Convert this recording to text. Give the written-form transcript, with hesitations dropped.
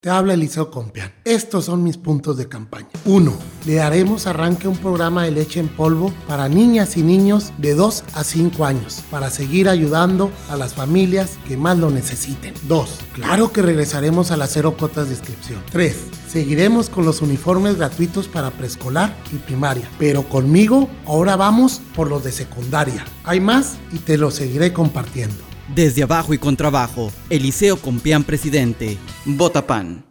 Te habla Eliseo Compián. Estos son mis puntos de campaña. 1. Le daremos arranque a un programa de leche en polvo para niñas y niños de 2 a 5 años para seguir ayudando a las familias que más lo necesiten. 2. Claro que regresaremos a las 0 cuotas de inscripción. 3. Seguiremos con los uniformes gratuitos para preescolar y primaria. Pero conmigo ahora vamos por los de secundaria. Hay más y te los seguiré compartiendo. Desde abajo y con trabajo, Eliseo Compián, presidente. Vota PAN.